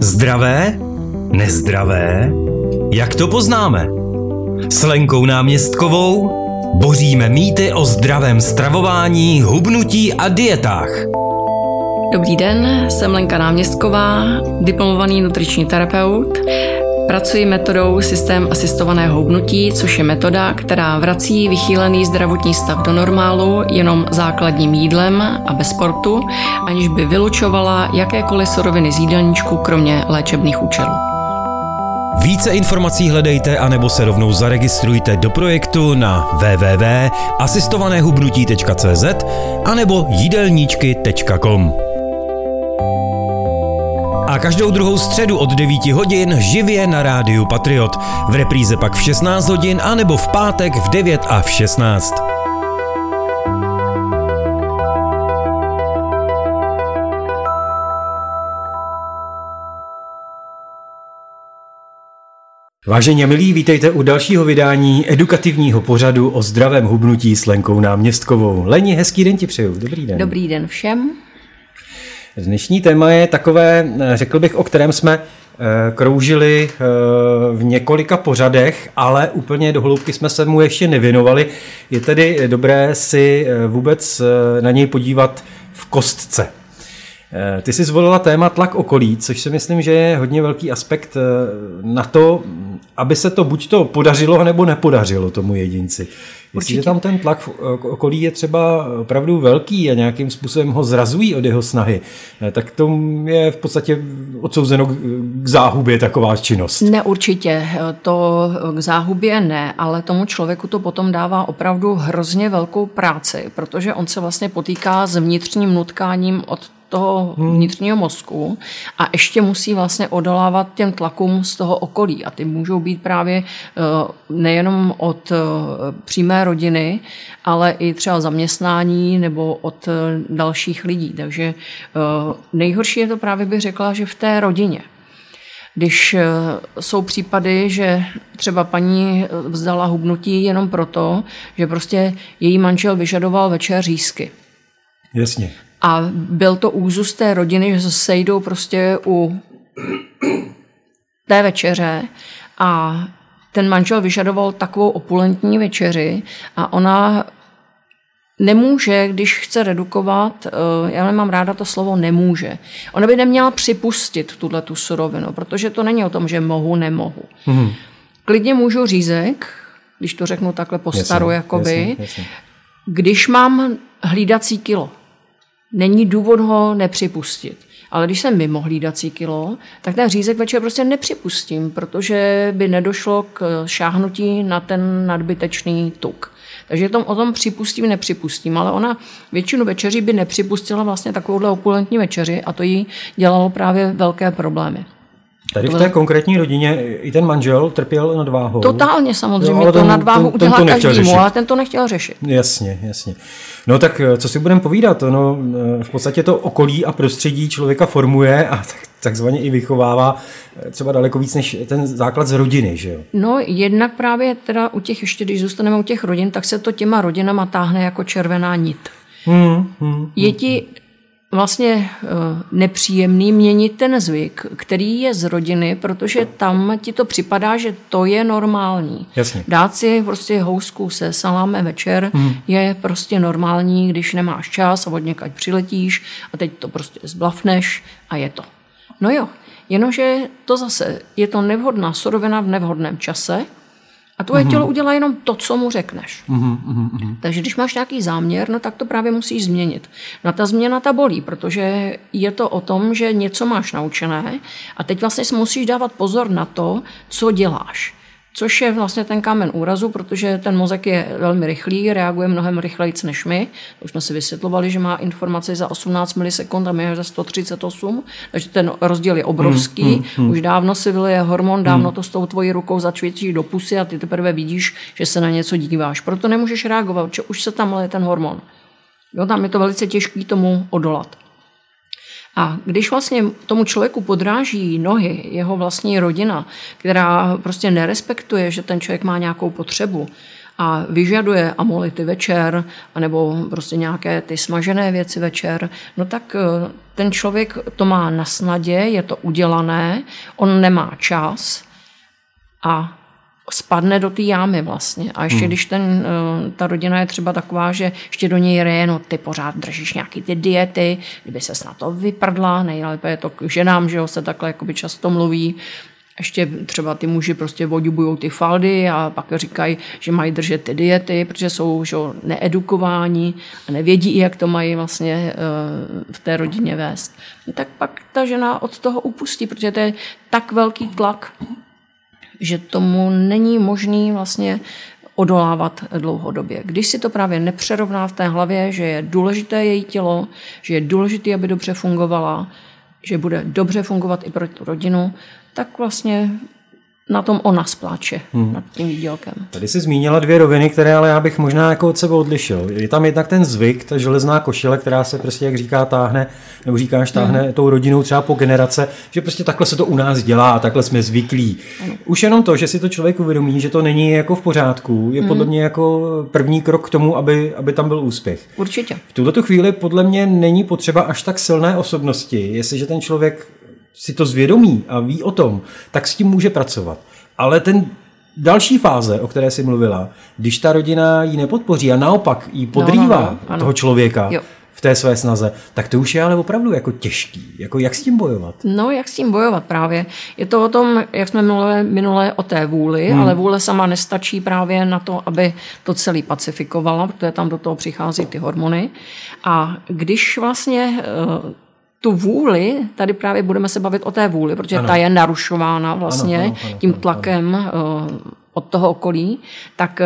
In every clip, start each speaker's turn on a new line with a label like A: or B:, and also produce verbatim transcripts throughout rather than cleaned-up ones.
A: Zdravé? Nezdravé? Jak to poznáme? S Lenkou Náměstkovou boříme mýty o zdravém stravování, hubnutí a dietách.
B: Dobrý den, jsem Lenka Náměstková, diplomovaný nutriční terapeut. Pracuji metodou systém asistovaného hubnutí, což je metoda, která vrací vychýlený zdravotní stav do normálu jenom základním jídlem a bez sportu, aniž by vylučovala jakékoliv suroviny z jídelníčku, kromě léčebných účelů.
A: Více informací hledejte anebo se rovnou zaregistrujte do projektu na w w w tečka asistované hubnutí tečka c z anebo jídelníčky tečka com. A každou druhou středu od devíti hodin živě na rádiu Patriot. V repríze pak v šestnáct hodin anebo v pátek v devět a v šestnáct. Vážení a milí, vítejte u dalšího vydání edukativního pořadu o zdravém hubnutí s Lenkou Náměstkovou. Leni, hezký den ti přeju. Dobrý den.
B: Dobrý den všem.
A: Dnešní téma je takové, řekl bych, o kterém jsme kroužili v několika pořadech, ale úplně do hloubky jsme se mu ještě nevěnovali. Je tedy dobré si vůbec na něj podívat v kostce. Ty jsi zvolila téma tlak okolí, což si myslím, že je hodně velký aspekt na to, aby se to buď to podařilo, nebo nepodařilo tomu jedinci. Jestliže tam ten tlak v okolí je třeba opravdu velký a nějakým způsobem ho zrazují od jeho snahy, tak to je v podstatě odsouzeno k záhubě taková činnost.
B: Ne, určitě. To k záhubě ne, ale tomu člověku to potom dává opravdu hrozně velkou práci, protože on se vlastně potýká s vnitřním nutkáním od toho vnitřního mozku a ještě musí vlastně odolávat těm tlakům z toho okolí. A ty můžou být právě nejenom od přímé rodiny, ale i třeba zaměstnání nebo od dalších lidí. Takže nejhorší je to právě, bych řekla, že v té rodině. Když jsou případy, že třeba paní vzdala hubnutí jenom proto, že prostě její manžel vyžadoval večer řízky.
A: Jasně.
B: A byl to úzus té rodiny, že se sejdou prostě u té večeře a ten manžel vyžadoval takovou opulentní večeři a ona nemůže, když chce redukovat, já nemám ráda to slovo nemůže, ona by neměla připustit tuhletu surovinu, protože to není o tom, že mohu, nemohu. Hmm. Klidně můžu řízek, když to řeknu takhle po staru, jakoby, jasně, jasně. Když mám hlídací kilo. Není důvod ho nepřipustit. Ale když jsem mimo hlídací kilo, tak ten řízek večer prostě nepřipustím, protože by nedošlo k šáhnutí na ten nadbytečný tuk. Takže tom, o tom připustím, nepřipustím, ale ona většinu večeří by nepřipustila vlastně takovouhle opulentní večeři a to jí dělalo právě velké problémy.
A: Tady v té konkrétní rodině i ten manžel trpěl nadváhou.
B: Totálně samozřejmě, jo, to nadváhu udělá každému, ale ten to nechtěl řešit.
A: Jasně, jasně. No tak co si budeme povídat? No, v podstatě to okolí a prostředí člověka formuje a tak, takzvaně i vychovává třeba daleko víc než ten základ z rodiny, že jo?
B: No jednak právě teda u těch, ještě když zůstaneme u těch rodin, tak se to těma rodinama táhne jako červená nit. Hmm, hmm, je ti vlastně nepříjemný měnit ten zvyk, který je z rodiny, protože tam ti to připadá, že to je normální.
A: Jasně.
B: Dát si prostě housku se salámem večer hmm. je prostě normální, když nemáš čas a od někaď přiletíš a teď to prostě zblafneš a je to. No jo, jenomže to zase je to nevhodná surovina v nevhodném čase a tvoje mm-hmm. tělo udělá jenom to, co mu řekneš. Mm-hmm, mm-hmm. Takže když máš nějaký záměr, no tak to právě musíš změnit. No ta změna ta bolí, protože je to o tom, že něco máš naučené a teď vlastně si musíš dávat pozor na to, co děláš. Což je vlastně ten kámen úrazu, protože ten mozek je velmi rychlý, reaguje mnohem rychlejc než my. Už jsme si vysvětlovali, že má informaci za osmnáct milisekund a my za sto třicet osm, takže ten rozdíl je obrovský. Hmm, hmm, hmm. Už dávno si vyleje hormon, dávno to s tou tvojí rukou začvětí do pusy a ty teprve vidíš, že se na něco díváš. Proto nemůžeš reagovat, že už se tam leje ten hormon. Jo, tam je to velice těžké tomu odolat. A když vlastně tomu člověku podráží nohy jeho vlastní rodina, která prostě nerespektuje, že ten člověk má nějakou potřebu a vyžaduje amolity večer, anebo prostě nějaké ty smažené věci večer, no tak ten člověk to má na snadě, je to udělané, on nemá čas a spadne do té jámy vlastně. A ještě hmm. když ten, ta rodina je třeba taková, že ještě do něj reje, no ty pořád držíš nějaký ty diety, kdyby ses na to vyprdla, nejlépe je to k ženám, že jo, se takhle jakoby často mluví. Ještě třeba ty muži prostě odubujou ty faldy a pak říkají, že mají držet ty diety, protože jsou že, needukováni a nevědí, jak to mají vlastně v té rodině vést. Tak pak ta žena od toho upustí, protože to je tak velký tlak, že tomu není možný vlastně odolávat dlouhodobě. Když si to právě nepřerovná v té hlavě, že je důležité její tělo, že je důležité, aby dobře fungovala, že bude dobře fungovat i pro tu rodinu, tak vlastně na tom ona spláče, hmm. nad tím výdělkem.
A: Tady jsi zmínila dvě roviny, které ale já bych možná jako od sebe odlišil. Je tam jednak ten zvyk, ta železná košile, která se prostě, jak říká, táhne, nebo říkáš, táhne hmm. tou rodinou třeba po generace, že prostě takhle se to u nás dělá a takhle jsme zvyklí. Hmm. Už jenom to, že si to člověk uvědomí, že to není jako v pořádku, je hmm. podle mě jako první krok k tomu, aby, aby tam byl úspěch.
B: Určitě.
A: V tuto chvíli podle mě není potřeba až tak silné osobnosti, jestliže ten člověk si to zvědomí a ví o tom, tak s tím může pracovat. Ale ten další fáze, o které jsi mluvila, když ta rodina ji nepodpoří a naopak ji podrývá no, no, no, toho člověka jo. v té své snaze, tak to už je ale opravdu jako těžký. Jako jak s tím bojovat?
B: No, jak s tím bojovat právě. Je to o tom, jak jsme mluvili minule o té vůli, hmm. ale vůle sama nestačí právě na to, aby to celý pacifikovala, protože tam do toho přichází ty hormony. A když vlastně tu vůli, tady právě budeme se bavit o té vůli, protože ano. ta je narušována vlastně ano, ano, ano, tím tlakem ano. od toho okolí, tak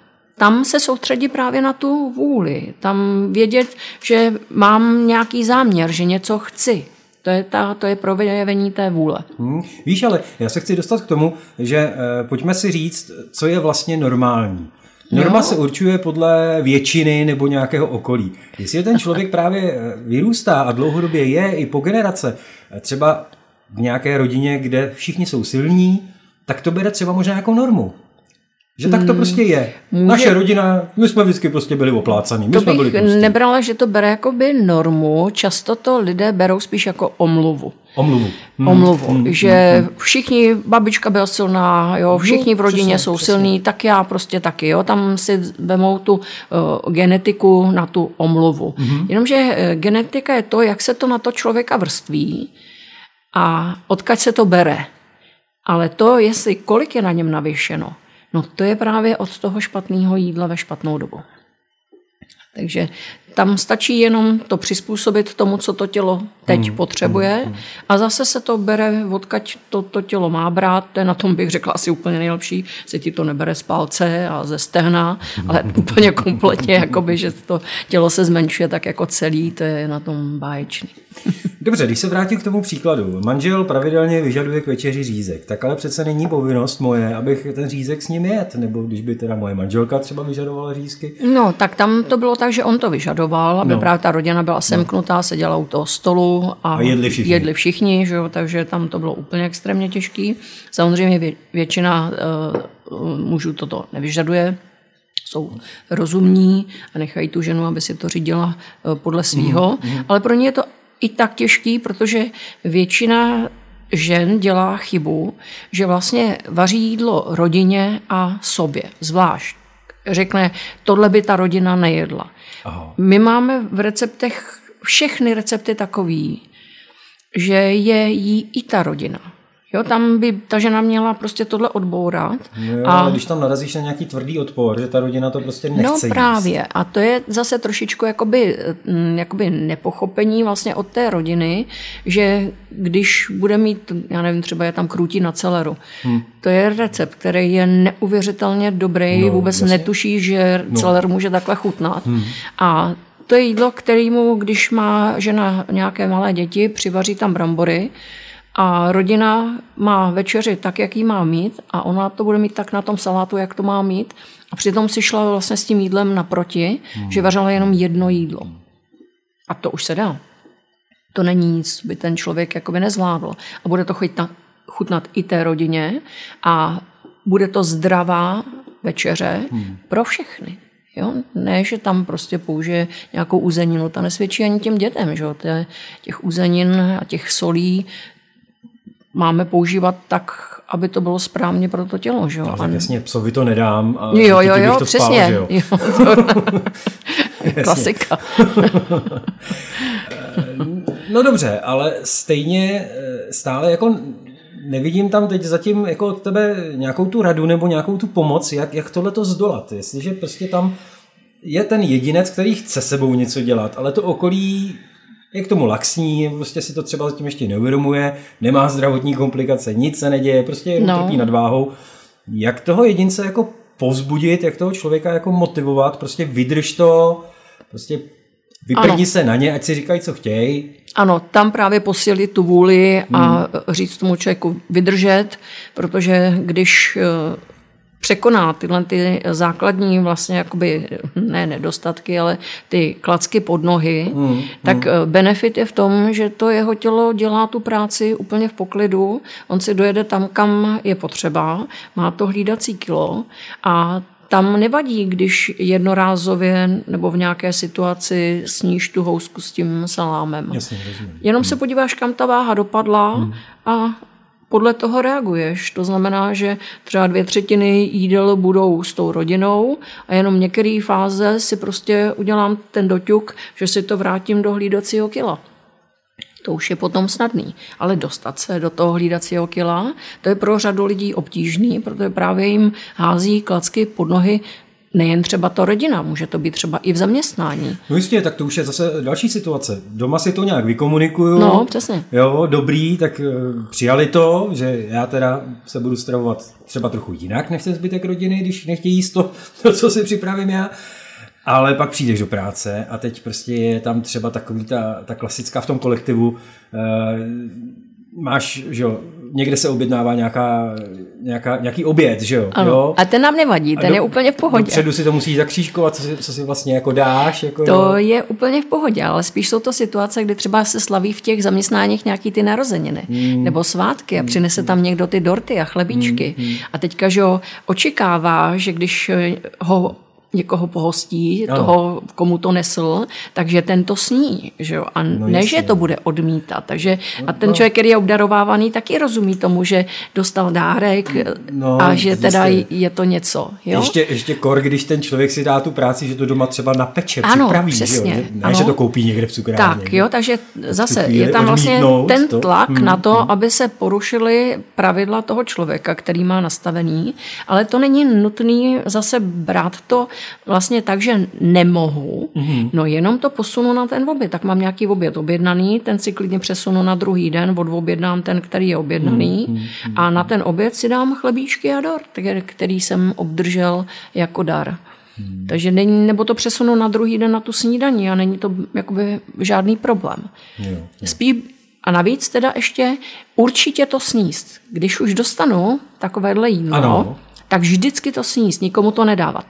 B: tam se soustředí právě na tu vůli. Tam vědět, že mám nějaký záměr, že něco chci. To je, ta, to je projevení té vůle.
A: Hmm, víš, ale já se chci dostat k tomu, že eh, pojďme si říct, co je vlastně normální. Norma jo. se určuje podle většiny nebo nějakého okolí. Jestli ten člověk právě vyrůstá a dlouhodobě je i po generace, třeba v nějaké rodině, kde všichni jsou silní, tak to bere třeba možná jako normu. Že tak to prostě je. Může... Naše rodina, my jsme vždycky prostě byli oplácaný. My
B: to
A: jsme
B: bych
A: byli prostě.
B: Nebrala, že to bere jako by normu. Často to lidé berou spíš jako omluvu.
A: Omluvu.
B: Hmm. Omluvu. Hmm. Že všichni, babička byla silná, jo, všichni v rodině přesně, jsou přesně. silní, tak já prostě taky. Jo. Tam si vemou tu uh, genetiku na tu omluvu. Hmm. Jenomže genetika je to, jak se to na to člověka vrství a odkud se to bere. Ale to, jestli kolik je na něm navěšeno, no to je právě od toho špatného jídla ve špatnou dobu. Takže tam stačí jenom to přizpůsobit tomu, co to tělo teď hmm, potřebuje hmm, hmm. a zase se to bere, odkud to, to tělo má brát, to je na tom bych řekla asi úplně nejlepší, se ti to nebere z palce a ze stehna, ale úplně kompletně, jakoby, že to tělo se zmenšuje tak jako celý, to je na tom báječný.
A: Dobře, když se vrátím k tomu příkladu. Manžel pravidelně vyžaduje k večeři řízek, tak ale přece není povinnost moje, abych ten řízek s ním jet, nebo když by teda moje manželka třeba vyžadovala řízky.
B: No, tak tam to bylo tak, že on to vyžadoval, aby no. právě ta rodina byla semknutá, no. seděla u toho stolu a,
A: a jedli všichni,
B: jedli všichni že jo, takže tam to bylo úplně extrémně těžký. Samozřejmě vě, většina uh, mužů toto nevyžaduje, jsou rozumní a nechají tu ženu, aby si to řídila uh, podle svýho, mm, mm. ale pro ně je to i tak těžký, protože většina žen dělá chybu, že vlastně vaří jídlo rodině a sobě, zvlášť. Řekne, tohle by ta rodina nejedla. Aha. My máme v receptech všechny recepty takový, že je jí i ta rodina. Jo, tam by ta žena měla prostě tohle odbourat.
A: No jo, a ale když tam narazíš na nějaký tvrdý odpor, že ta rodina to prostě nechce
B: No právě. Jíst. A to je zase trošičku jakoby, jakoby nepochopení vlastně od té rodiny, že když bude mít, já nevím, třeba je tam krůtí na celeru. Hmm. To je recept, který je neuvěřitelně dobrý, no, vůbec jasně. netuší, že no. celer může takhle chutnat. Hmm. A to je jídlo, kterému, když má žena nějaké malé děti, přivaří tam brambory, a rodina má večeři tak, jak jí má mít a ona to bude mít tak na tom salátu, jak to má mít. A přitom si šla vlastně s tím jídlem naproti, hmm. že vařila jenom jedno jídlo. A to už se dá. To není nic, by ten člověk jakoby nezvládl. A bude to chutnat, chutnat i té rodině a bude to zdravá večeře hmm. pro všechny. Jo? Ne, že tam prostě použije nějakou uzeninu, ta nesvědčí ani těm dětem. Že? Těch uzenin a těch solí máme používat tak, aby to bylo správně pro to tělo. Že?
A: Ale jasně, psovi to nedám a
B: jo, jo, jo,
A: to
B: přesně.
A: Spál, jo?
B: Jo, to... Klasika.
A: No dobře, ale stejně stále jako nevidím tam teď zatím jako od tebe nějakou tu radu nebo nějakou tu pomoc, jak, jak tohleto zdolat. Jestliže prostě tam je ten jedinec, který chce sebou něco dělat, ale to okolí je k tomu laxní, prostě si to třeba zatím ještě neuvědomuje, nemá zdravotní komplikace, nic se neděje, prostě jenom no. trpí nadváhou. Jak toho jedince jako povzbudit, jak toho člověka jako motivovat, prostě vydrž to, prostě vyprdni se na ně, ať si říkají, co chtějí.
B: Ano, tam právě posílit tu vůli a hmm. říct tomu člověku vydržet, protože když překoná tyhle ty základní vlastně jakoby, ne nedostatky, ale ty klacky pod nohy, hmm. tak hmm. benefit je v tom, že to jeho tělo dělá tu práci úplně v poklidu, on si dojede tam, kam je potřeba, má to hlídací kilo a tam nevadí, když jednorázově nebo v nějaké situaci sníš tu housku s tím salámem.
A: Jasně, rozumím.
B: Jenom se podíváš, kam ta váha dopadla hmm. a podle toho reaguješ. To znamená, že třeba dvě třetiny jídel budou s tou rodinou a jenom některé fáze si prostě udělám ten doťuk, že si to vrátím do hlídacího kila. To už je potom snadný. Ale dostat se do toho hlídacího kila, to je pro řadu lidí obtížný, protože právě jim hází klacky pod nohy nejen třeba ta rodina, může to být třeba i v zaměstnání.
A: No jistě, tak to už je zase další situace. Doma si to nějak vykomunikuju.
B: No, přesně.
A: Jo, dobrý, tak přijali to, že já teda se budu stravovat třeba trochu jinak než ten zbytek rodiny, když nechtějí jíst to, to, co si připravím já. Ale pak přijdeš do práce a teď prostě je tam třeba takový ta, ta klasická v tom kolektivu, e, máš, že jo, někde se objednává nějaká, nějaká, nějaký oběd, že jo?
B: Ano.
A: jo?
B: A ten nám nevadí, ten do, je úplně v pohodě.
A: Dopředu si to musíš zakřížkovat, co si, co si vlastně jako dáš. Jako,
B: to
A: jo?
B: je úplně v pohodě, ale spíš jsou to situace, kdy třeba se slaví v těch zaměstnáních nějaký ty narozeniny hmm. nebo svátky a přinese tam někdo ty dorty a chlebíčky. Hmm. A teďka, že jo, očekává, že když ho někoho pohostí, ano. toho, komu to nesl, takže ten to sní. Že jo? A no ne, že to bude odmítat. Takže, a ten no. člověk, který je obdarovávaný, taky rozumí tomu, že dostal dárek no, a že teda jistě. Je to něco. Jo?
A: Ještě, ještě kor, když ten člověk si dá tu práci, že to doma třeba napeče,
B: ano,
A: připraví.
B: Přesně,
A: že jo? Ne,
B: ano.
A: že to koupí někde v cukrárně.
B: Tak, jo, takže zase je tam vlastně ten tlak to. na to, hmm. aby se porušily pravidla toho člověka, který má nastavený, ale to není nutný zase brát to vlastně tak, že nemohu, mm-hmm. no jenom to posunu na ten oběd. Tak mám nějaký oběd objednaný, ten si klidně přesunu na druhý den, odobědnám ten, který je objednaný mm-hmm. a na ten oběd si dám chlebíčky a dort, který jsem obdržel jako dar. Mm. Takže není, nebo to přesunu na druhý den na tu snídaní a není to jakoby žádný problém. Jo, jo. Spíš a navíc teda ještě určitě to sníst. Když už dostanu takovéhle jídlo, ano. tak vždycky to sníst, nikomu to nedávat.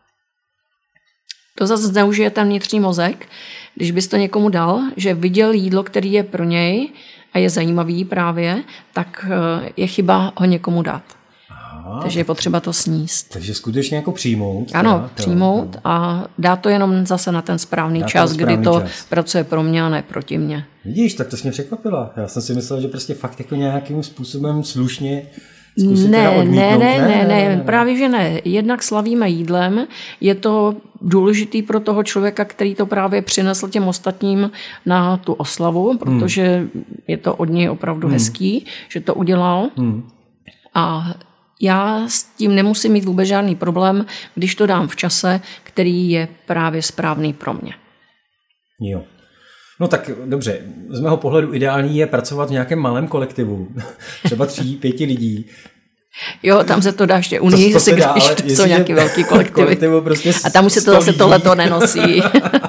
B: To zase zneužije ten vnitřní mozek, když bys to někomu dal, že viděl jídlo, který je pro něj a je zajímavý právě, tak je chyba ho někomu dát. Aha, takže je potřeba to sníst.
A: Takže skutečně jako přijmout.
B: Ano, teda, přijmout to, a dát to jenom zase na ten správný dát čas, správný kdy to čas. Pracuje pro mě a ne proti mně.
A: Vidíš, tak to jsi mě překvapila. Já jsem si myslel, že prostě fakt jako nějakým způsobem slušně
B: Ne, ne, ne, ne, ne, ne, právě že ne. Jednak slavíme jídlem, je to důležitý pro toho člověka, který to právě přinesl těm ostatním na tu oslavu, protože hmm. je to od něj opravdu hmm. hezký, že to udělal. Hmm. A já s tím nemusím mít vůbec žádný problém, když to dám v čase, který je právě správný pro mě.
A: Jo. No tak dobře, z mého pohledu ideální je pracovat v nějakém malém kolektivu, třeba tří, pěti lidí.
B: Jo, tam se to dá ještě unii, si dá, když jsou nějaký velký kolektivy.
A: Prostě
B: a tam už se to zase tohleto nenosí.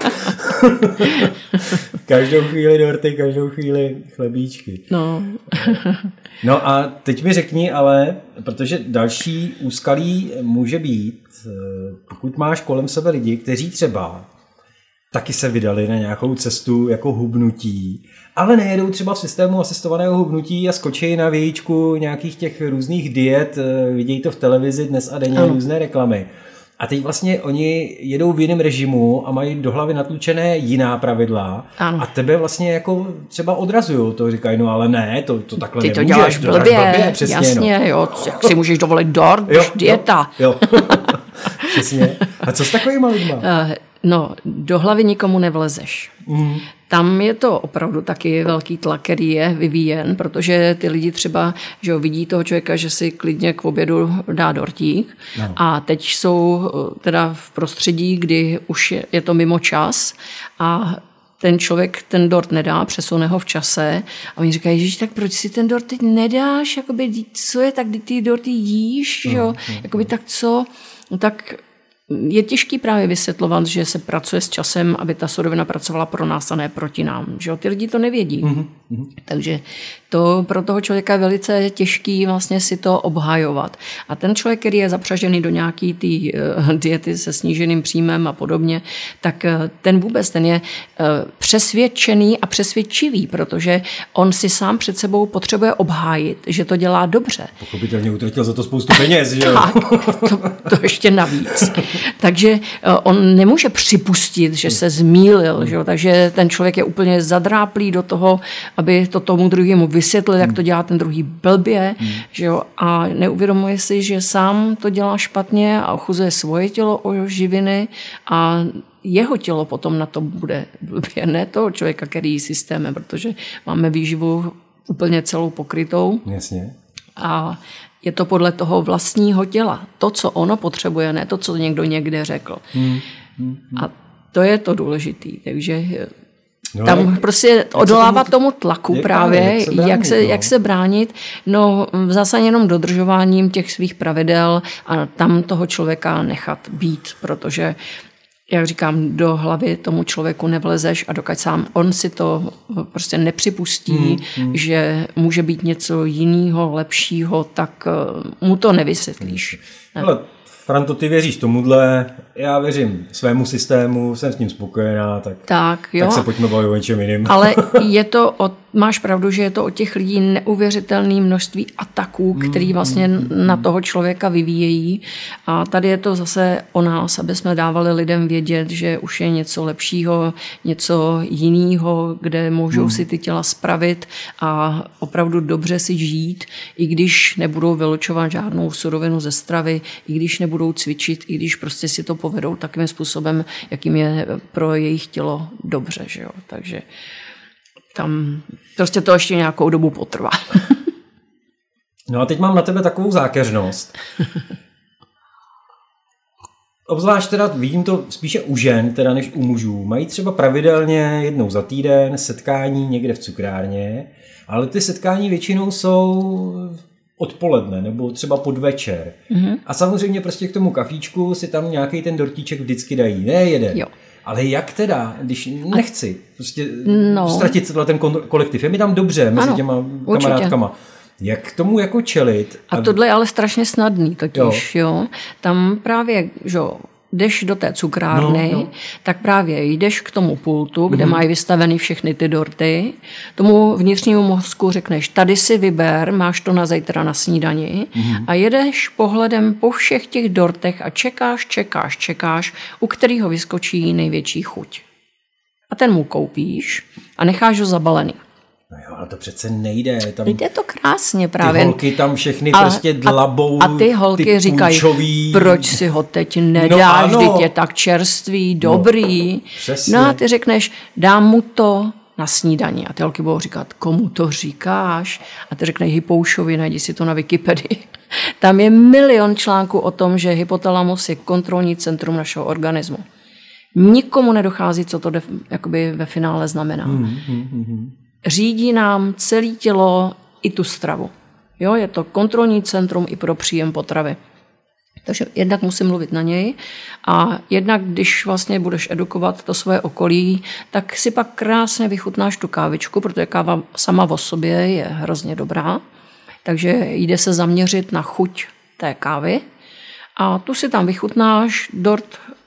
A: Každou chvíli dorty, každou chvíli chlebíčky.
B: No.
A: No a teď mi řekni ale, protože další úskalí může být, pokud máš kolem sebe lidi, kteří třeba taky se vydali na nějakou cestu jako hubnutí, ale nejedou třeba v systému asistovaného hubnutí a skočí na vějíčku nějakých těch různých diet, vidějí to v televizi dnes a denně, ano. Různé reklamy. A teď vlastně oni jedou v jiném režimu a mají do hlavy natlučené jiná pravidla. Ano. A tebe vlastně jako třeba odrazují. To říkají, no ale ne, to, to takhle
B: Ty to
A: nemůžeš.
B: děláš blbě, blbě přesně, jasně,
A: no.
B: Jo, jak si můžeš dovolit dort, jo, dieta.
A: Jo, jo. Přesně. A co s takovýma lidma?
B: No, do hlavy nikomu nevlezeš. Mm. Tam je to opravdu taky velký tlak, který je vyvíjen, protože ty lidi třeba, že jo, vidí toho člověka, že si klidně k obědu dá dortík no. A teď jsou teda v prostředí, kdy už je, je to mimo čas a ten člověk ten dort nedá, přesune ho v čase a oni říkají, ježiš, tak proč si ten dort teď nedáš, jakoby, co je, tak ty dorty jíš, no, jo, no, jakoby no. Tak co, no, tak je těžký právě vysvětlovat, že se pracuje s časem, aby ta surovina pracovala pro nás a ne proti nám. Že jo? Ty lidi to nevědí. Mm-hmm. Takže to pro toho člověka je velice těžký vlastně si to obhajovat. A ten člověk, který je zapřažený do nějaký té uh, diety se sníženým příjmem a podobně, tak uh, ten vůbec ten je uh, přesvědčený a přesvědčivý, protože on si sám před sebou potřebuje obhájit, že to dělá dobře.
A: Pochopitelně utratil za to spoustu peněz, že jo?
B: Tak, to, to ještě navíc. Takže on nemůže připustit, že se zmýlil, že jo? Takže ten člověk je úplně zadráplý do toho, aby to tomu druhému vysvětlil, jak to dělá ten druhý blbě, hmm. že jo? A neuvědomuje si, že sám to dělá špatně a ochuzuje svoje tělo o živiny a jeho tělo potom na to bude blbě, ne toho člověka, který jí systémem, protože máme výživu úplně celou pokrytou.
A: Jasně.
B: A je to podle toho vlastního těla. To, co ono potřebuje, ne to, co někdo někde řekl. Hmm. Hmm. A to je to důležitý. Takže no, tam jak, prostě odolávat tomu, tomu tlaku jak, právě, jak se, bránit, jak, se, no. jak se bránit. No zase jenom dodržováním těch svých pravidel a tam toho člověka nechat být, protože jak říkám, do hlavy tomu člověku nevlezeš a dokud sám on si to prostě nepřipustí, hmm, hmm. že může být něco jiného, lepšího, tak mu to nevysvětlíš.
A: Ale Franto, ty věříš tomuhle, já věřím svému systému, jsem s ním spokojená, tak,
B: tak, jo.
A: tak se pojďme bavit o něčem jiným.
B: Ale je to o, máš pravdu, že je to o těch lidí neuvěřitelné množství ataků, který vlastně na toho člověka vyvíjejí. A tady je to zase o nás, aby jsme dávali lidem vědět, že už je něco lepšího, něco jiného, kde můžou hmm. si ty těla spravit a opravdu dobře si žít, i když nebudou vylučovat žádnou surovinu ze stravy, i když nebudou cvičit, i když prostě si to povedou takovým způsobem, jakým je pro jejich tělo dobře. Že jo? Takže tam prostě to ještě nějakou dobu potrvá.
A: No a teď mám na tebe takovou zákeřnost. Obzvlášť teda vidím to spíše u žen, teda než u mužů. Mají třeba pravidelně jednou za týden setkání někde v cukrárně, ale ty setkání většinou jsou odpoledne nebo třeba podvečer. Mm-hmm. A samozřejmě prostě k tomu kafíčku si tam nějaký ten dortíček vždycky dají. Ne jeden. Jo. Ale jak teda, když nechci prostě no. ztratit ten kolektiv. Je mi tam dobře mezi ano, těma kamarádkama. Určitě. Jak k tomu jako čelit?
B: A tohle je ale strašně snadný totiž. Jo. Jo. Tam právě, že jdeš do té cukrárny, no, no. tak právě jdeš k tomu pultu, kde mm. mají vystavený všechny ty dorty. Tomu vnitřnímu mozku řekneš, tady si vyber, máš to na zítra na snídani mm. a jedeš pohledem po všech těch dortech a čekáš, čekáš, čekáš, u kterého vyskočí největší chuť. A ten mu koupíš a necháš ho zabalený.
A: No jo, ale to přece nejde. Tam
B: jde to krásně právě.
A: Ty holky tam všechny a, prostě dlabou.
B: A, a ty holky ty říkají, půjčový. Proč si ho teď nedáš, no, vždyť je tak čerstvý, dobrý. No, no a ty řekneš, dám mu to na snídani. A ty holky budou říkat, komu to říkáš? A ty řekneš Hypoušovi, najdi si to na Wikipedii. Tam je milion článků o tom, že hypotalamus je kontrolní centrum našeho organismu. Nikomu nedochází, co to de, jakoby ve finále znamená. Hmm, hmm, hmm. Řídí nám celé tělo i tu stravu. Jo, je to kontrolní centrum i pro příjem potravy. Takže jednak musím mluvit na něj a jednak, když vlastně budeš edukovat to svoje okolí, tak si pak krásně vychutnáš tu kávičku, protože káva sama o sobě je hrozně dobrá. Takže jde se zaměřit na chuť té kávy a tu si tam vychutnáš, dort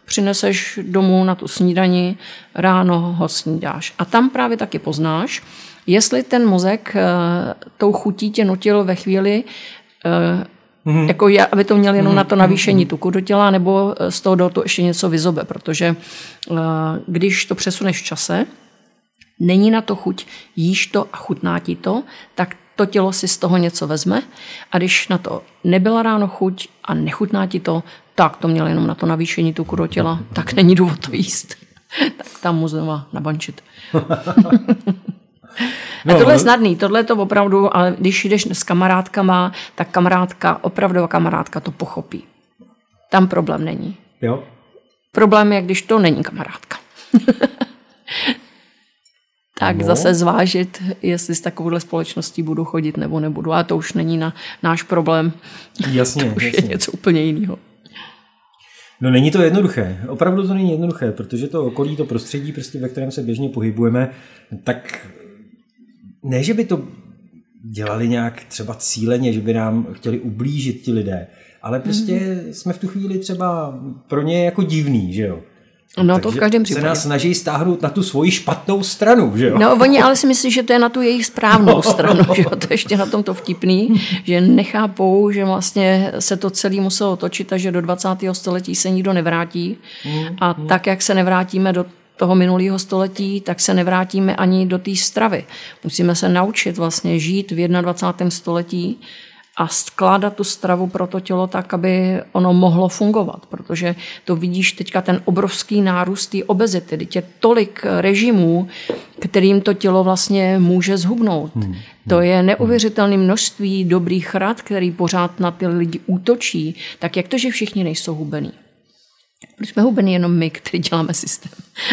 B: přineseš domů na tu snídani, ráno ho snídáš. A tam právě taky poznáš, jestli ten mozek tou chutí tě nutil ve chvíli, mm-hmm. jako já, aby to měl jenom mm-hmm. na to navýšení tuku do těla, nebo z toho do toho ještě něco vyzobe, protože když to přesuneš v čase, není na to chuť, jíš to a chutná ti to, tak to tělo si z toho něco vezme a když na to nebyla ráno chuť a nechutná ti to, tak to měl jenom na to navýšení tuku do těla, tak není důvod to jíst. Tak tam mu znova nabančit. A tohle je snadný, tohle je to opravdu, ale když jdeš s kamarádkama, tak kamarádka, opravdová kamarádka to pochopí. Tam problém není.
A: Jo.
B: Problém je, když to není kamarádka. Tak no. Zase zvážit, jestli s takovouhle společností budu chodit nebo nebudu. A to už není na náš problém.
A: Jasně,
B: to už
A: jasně.
B: je něco úplně jiného.
A: No není to jednoduché. Opravdu to není jednoduché, protože to okolí, to prostředí, prostě, ve kterém se běžně pohybujeme, tak ne, že by to dělali nějak třeba cíleně, že by nám chtěli ublížit ti lidé, ale prostě mm-hmm. jsme v tu chvíli třeba pro ně jako divný, že jo?
B: No
A: takže
B: to v každém případě.
A: Se nás snaží stáhnout na tu svoji špatnou stranu, že jo?
B: No oni ale si myslí, že to je na tu jejich správnou stranu, že jo? To je ještě na tom to vtipný, že nechápou, že vlastně se to celé muselo točit a že do dvacátého století se nikdo nevrátí a tak, jak se nevrátíme do toho minulého století, tak se nevrátíme ani do té stravy. Musíme se naučit vlastně žít v dvacátém prvním století a skládat tu stravu pro to tělo tak, aby ono mohlo fungovat. Protože to vidíš teďka ten obrovský nárůst té obezity. Teď je tolik režimů, kterým to tělo vlastně může zhubnout. Hmm. To je neuvěřitelné množství dobrých rad, který pořád na ty lidi útočí. Tak jak to, že všichni nejsou hubení? Proč jsme hubení jenom my, který děláme systém?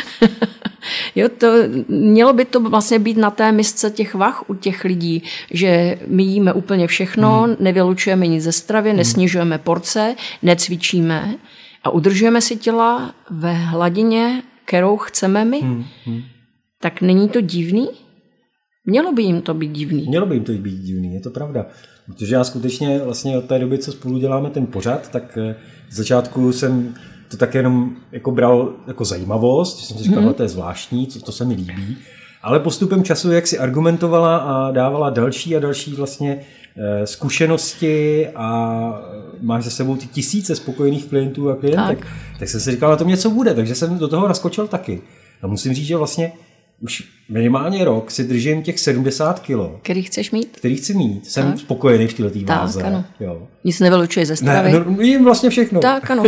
B: Jo, to, mělo by to vlastně být na té misce těch vah u těch lidí, že my jíme úplně všechno, mm. nevylučujeme nic ze stravy, mm. nesnižujeme porce, necvičíme a udržujeme si těla ve hladině, kterou chceme my. Mm. Tak není to divný? Mělo by jim to být divný.
A: Mělo by jim to být divný, je to pravda. Protože já skutečně vlastně od té doby, co spolu děláme ten pořad, tak v začátku jsem to tak jenom jako bral jako zajímavost, že jsem si říkal, hmm. to je zvláštní, to, to se mi líbí, ale postupem času, jak si argumentovala a dávala další a další vlastně e, zkušenosti a máš za sebou ty tisíce spokojených klientů a klientek, tak, tak jsem si říkal, na tom něco bude, takže jsem do toho naskočil taky. A musím říct, že vlastně už minimálně rok si držím těch sedmdesát kilo.
B: Který chceš mít?
A: Který chci mít. Jsem tak spokojený v této váze.
B: Tak, ano.
A: Jo.
B: Nic nevylučuje ze stravy.
A: Ne, no, jím vlastně všechno.
B: Tak, ano.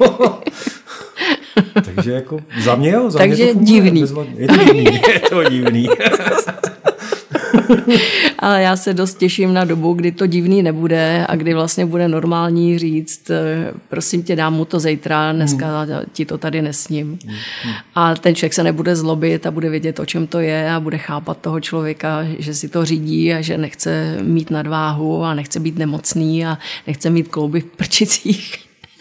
A: Takže jako za mě, jo, za
B: Takže
A: mě to
B: divný.
A: Je to divný. Je to divný.
B: Ale já se dost těším na dobu, kdy to divný nebude a kdy vlastně bude normální říct, prosím tě, dám mu to zítra, dneska hmm. ti to tady nesním. Hmm. A ten člověk se nebude zlobit a bude vědět, o čem to je a bude chápat toho člověka, že si to řídí a že nechce mít nadváhu a nechce být nemocný a nechce mít klouby v prčicích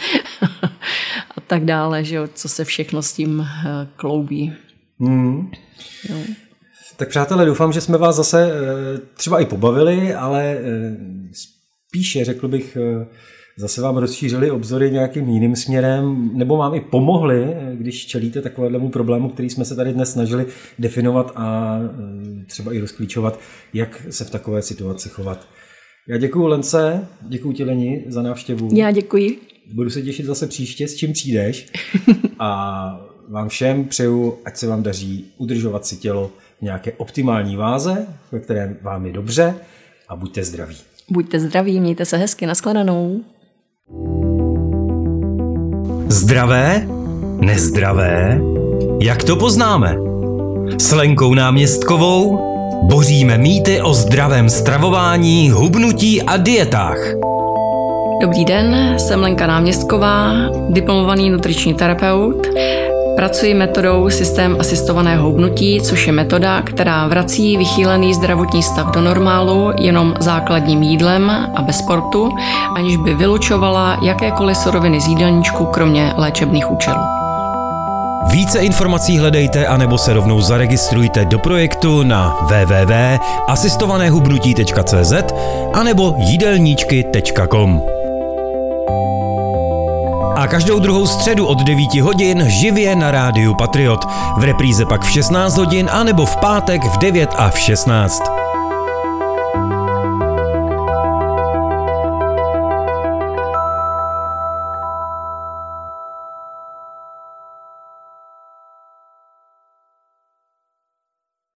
B: a tak dále, že jo, co se všechno s tím kloubí.
A: Hmm. Jo. Tak přátelé, doufám, že jsme vás zase třeba i pobavili, ale spíše, řekl bych, zase vám rozšířili obzory nějakým jiným směrem, nebo vám i pomohli, když čelíte takovému problému, který jsme se tady dnes snažili definovat a třeba i rozklíčovat, jak se v takové situaci chovat. Já děkuju Lence, děkuju ti Leni za návštěvu.
B: Já děkuji.
A: Budu se těšit zase příště, s čím přijdeš. A vám všem přeju, ať se vám daří udržovat si tělo v nějaké optimální váze, ve které vám je dobře, a buďte zdraví.
B: Buďte zdraví, mějte se hezky, nashledanou.
C: Zdravé? Nezdravé? Jak to poznáme? S Lenkou Náměstkovou boříme mýty o zdravém stravování, hubnutí a dietách.
B: Dobrý den, jsem Lenka Náměstková, diplomovaný nutriční terapeut. Pracuji metodou systém asistovaného hubnutí, což je metoda, která vrací vychýlený zdravotní stav do normálu jenom základním jídlem a bez sportu, aniž by vylučovala jakékoliv suroviny z jídelníčku, kromě léčebných účelů.
C: Více informací hledejte anebo se rovnou zaregistrujte do projektu na w w w tečka asistované hubnutí tečka c z anebo jídelníčky tečka com. a každou druhou středu od devíti hodin živě na rádiu Patriot. V repríze pak v šestnáct hodin a nebo v pátek v devět a v šestnáct.